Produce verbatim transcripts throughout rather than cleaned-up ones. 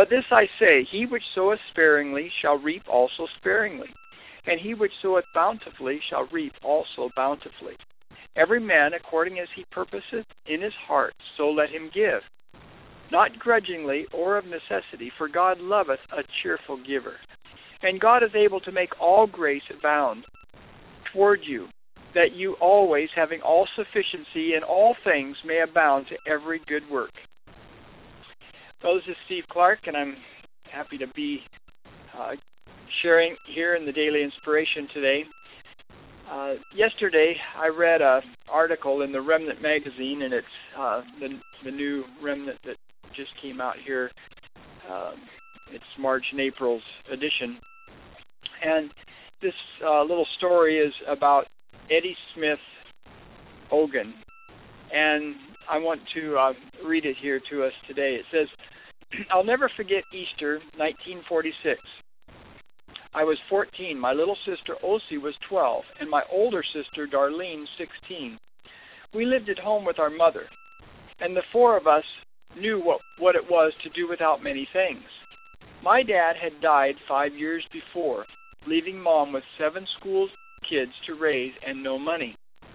But this I say, he which soweth sparingly shall reap also sparingly, and he which soweth bountifully shall reap also bountifully. Every man according as he purposeth in his heart, so let him give, not grudgingly or of necessity, for God loveth a cheerful giver. And God is able to make all grace abound toward you, that you always, having all sufficiency in all things, may abound to every good work. Well, this is Steve Clark, and I'm happy to be uh, sharing here in the Daily Inspiration today. Uh, yesterday, I read an article in the Remnant magazine, and it's uh, the, the new Remnant that just came out here. Uh, it's March and April's edition. And this uh, little story is about Eddie Smith Ogun. And I want to uh, read it here to us today. It says, I'll never forget Easter, nineteen forty-six. I was fourteen, my little sister Osie was twelve, and my older sister Darlene sixteen. We lived at home with our mother, and the four of us knew what, what it was to do without many things. My dad had died five years before, leaving Mom with seven school kids to raise and no money.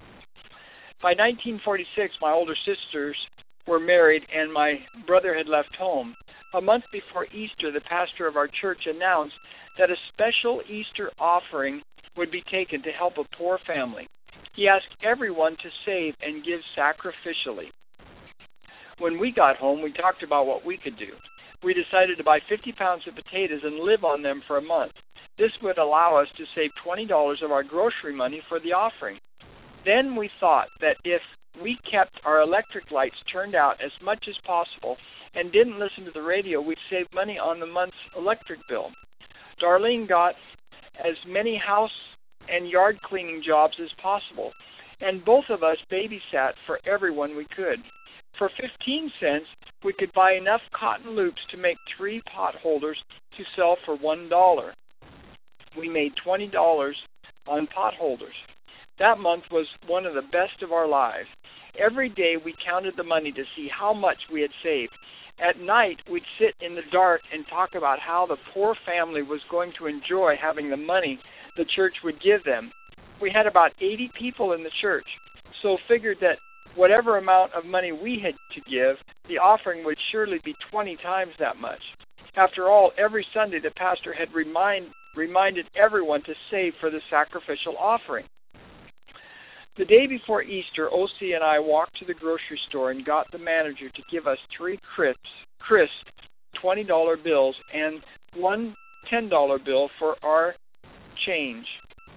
By nineteen forty-six, my older sisters were married and my brother had left home. A month before Easter, the pastor of our church announced that a special Easter offering would be taken to help a poor family. He asked everyone to save and give sacrificially. When we got home, we talked about what we could do. We decided to buy fifty pounds of potatoes and live on them for a month. This would allow us to save twenty dollars of our grocery money for the offering. Then we thought that if we kept our electric lights turned out as much as possible and didn't listen to the radio, we'd save money on the month's electric bill. Darlene got as many house and yard cleaning jobs as possible, and both of us babysat for everyone we could. For fifteen cents, we could buy enough cotton loops to make three pot holders to sell for one dollar. We made twenty dollars on pot holders. That month was one of the best of our lives. Every day we counted the money to see how much we had saved. At night, we'd sit in the dark and talk about how the poor family was going to enjoy having the money the church would give them. We had about eighty people in the church, so figured that whatever amount of money we had to give, the offering would surely be twenty times that much. After all, every Sunday the pastor had remind, reminded everyone to save for the sacrificial offering. The day before Easter, Osie and I walked to the grocery store and got the manager to give us three crisp, crisp twenty dollar bills and one ten dollar bill for our change.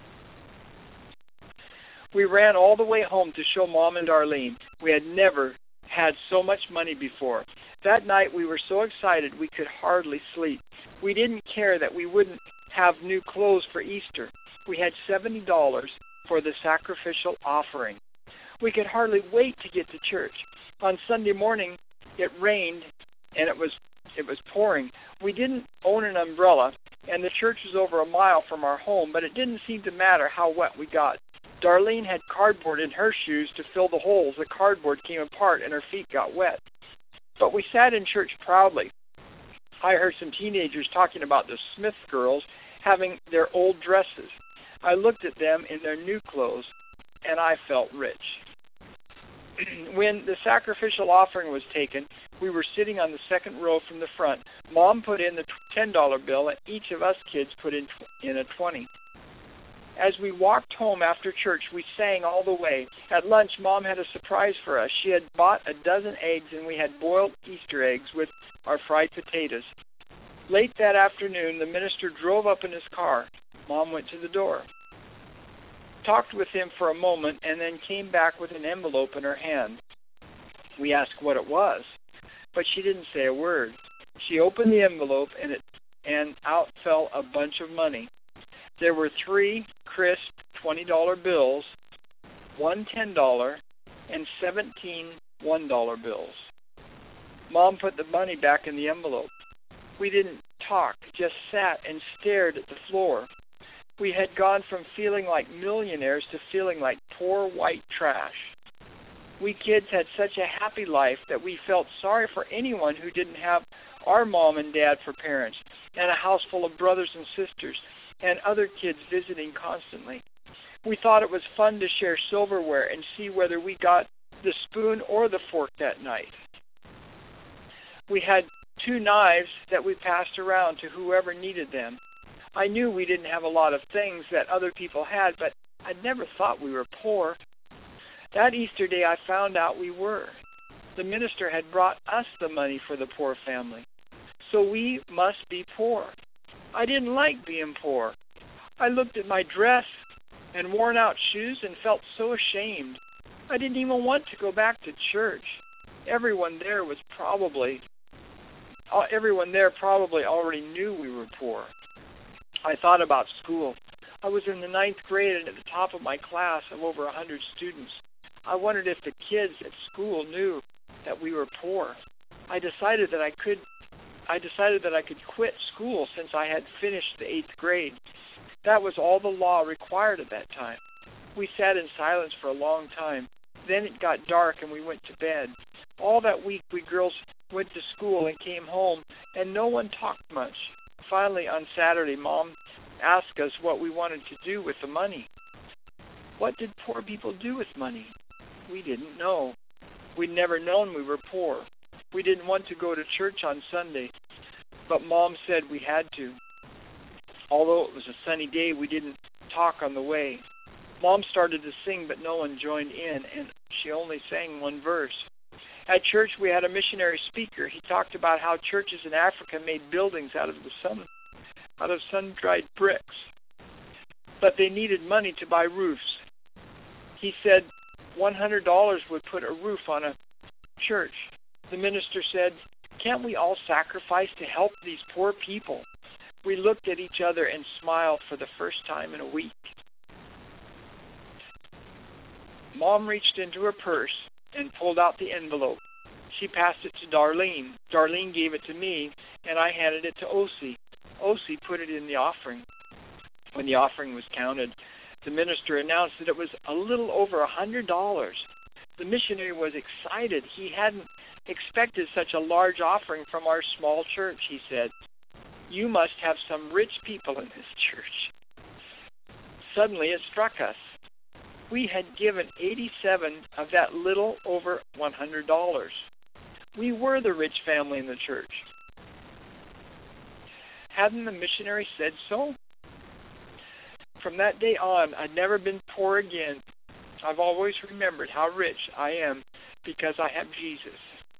We ran all the way home to show Mom and Darlene. We had never had so much money before. That night we were so excited we could hardly sleep. We didn't care that we wouldn't have new clothes for Easter. We had seventy dollars for the sacrificial offering. We could hardly wait to get to church. On Sunday morning, it rained and it was it was pouring. We didn't own an umbrella, and the church was over a mile from our home, but it didn't seem to matter how wet we got. Darlene had cardboard in her shoes to fill the holes. The cardboard came apart and her feet got wet. But we sat in church proudly. I heard some teenagers talking about the Smith girls having their old dresses. I looked at them in their new clothes, and I felt rich. When the sacrificial offering was taken, we were sitting on the second row from the front. Mom put in the ten dollar bill, and each of us kids put in, in a twenty. As we walked home after church, we sang all the way. At lunch, Mom had a surprise for us. She had bought a dozen eggs, and we had boiled Easter eggs with our fried potatoes. Late that afternoon, the minister drove up in his car. Mom went to the door, talked with him for a moment, and then came back with an envelope in her hand. We asked what it was, but she didn't say a word. She opened the envelope, and it and out fell a bunch of money. There were three crisp twenty dollar bills, one ten dollar, and seventeen one dollar bills. Mom put the money back in the envelope. We didn't talk, just sat and stared at the floor. We had gone from feeling like millionaires to feeling like poor white trash. We kids had such a happy life that we felt sorry for anyone who didn't have our mom and dad for parents, and a house full of brothers and sisters, and other kids visiting constantly. We thought it was fun to share silverware and see whether we got the spoon or the fork that night. We had two knives that we passed around to whoever needed them. I knew we didn't have a lot of things that other people had, but I never thought we were poor. That Easter day I found out we were. The minister had brought us the money for the poor family. So we must be poor. I didn't like being poor. I looked at my dress and worn out shoes and felt so ashamed. I didn't even want to go back to church. Everyone there was probably, uh, everyone there probably already knew we were poor. I thought about school. I was in the ninth grade and at the top of my class of over a hundred students. I wondered if the kids at school knew that we were poor. I decided that I could, I decided that I could quit school since I had finished the eighth grade. That was all the law required at that time. We sat in silence for a long time. Then it got dark and we went to bed. All that week we girls went to school and came home, and no one talked much. Finally, on Saturday, Mom asked us what we wanted to do with the money. What did poor people do with money? We didn't know. We'd never known we were poor. We didn't want to go to church on Sunday, but Mom said we had to. Although it was a sunny day, we didn't talk on the way. Mom started to sing, but no one joined in, and she only sang one verse. At church, we had a missionary speaker. He talked about how churches in Africa made buildings out of the sun, out of sun-dried bricks, but they needed money to buy roofs. He said one hundred dollars would put a roof on a church. The minister said, "Can't we all sacrifice to help these poor people?" We looked at each other and smiled for the first time in a week. Mom reached into her purse and pulled out the envelope. She passed it to Darlene. Darlene gave it to me, and I handed it to Osi. Osi put it in the offering. When the offering was counted, the minister announced that it was a little over a hundred dollars. The missionary was excited. He hadn't expected such a large offering from our small church, he said. "You must have some rich people in this church." Suddenly it struck us. We had given eighty-seven of that little over one hundred dollars. We were the rich family in the church. Hadn't the missionary said so? From that day on, I'd never been poor again. I've always remembered how rich I am because I have Jesus.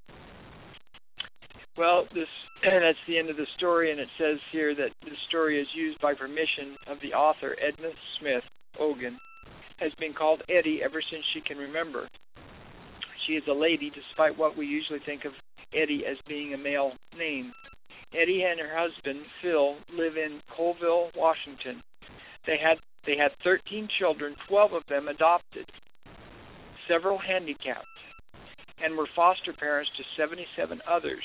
Well, this and that's the end of the story, and it says here that the story is used by permission of the author, Edna Smith Ogun. Has been called Eddie ever since she can remember. She is a lady, despite what we usually think of Eddie as being a male name. Eddie and her husband, Phil, live in Colville, Washington. They had they had thirteen children, twelve of them adopted, several handicapped, and were foster parents to seventy-seven others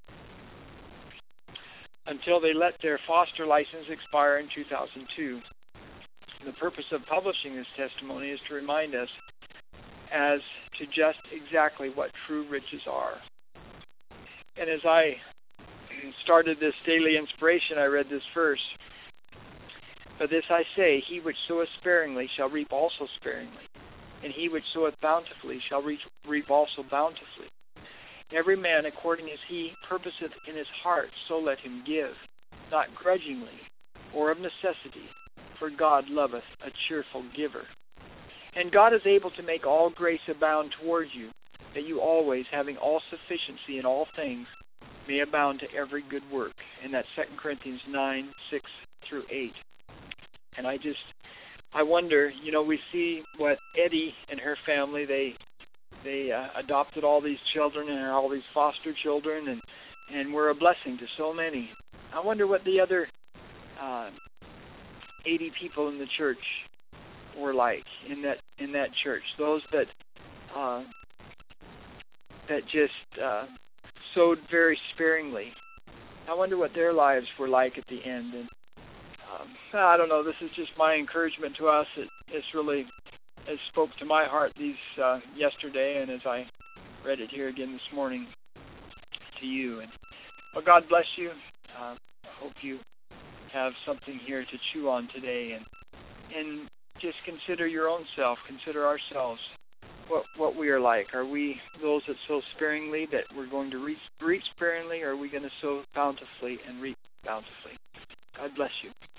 until they let their foster license expire in two thousand two. The purpose of publishing this testimony is to remind us as to just exactly what true riches are. And as I started this daily inspiration, I read this verse. "For this I say, he which soweth sparingly shall reap also sparingly, and he which soweth bountifully shall reap also bountifully. Every man according as he purposeth in his heart, so let him give, not grudgingly or of necessity, for God loveth a cheerful giver. And God is able to make all grace abound toward you, that you always, having all sufficiency in all things, may abound to every good work." And that's Second Corinthians nine, six through eight. And I just, I wonder, you know, we see what Eddie and her family, they they uh, adopted all these children and all these foster children, and, and were a blessing to so many. I wonder what the other uh, eighty people in the church were like in that in that church. Those that uh, that just uh, sowed very sparingly. I wonder what their lives were like at the end. And um, I don't know. This is just my encouragement to us. It, it's really it spoke to my heart these uh, yesterday, and as I read it here again this morning to you. And Well, God bless you. Uh, I hope you have something here to chew on today, and and just consider your own self. Consider ourselves. What what we are like. Are we those that sow sparingly, that we're going to reap, reap sparingly, or are we going to sow bountifully and reap bountifully? God bless you.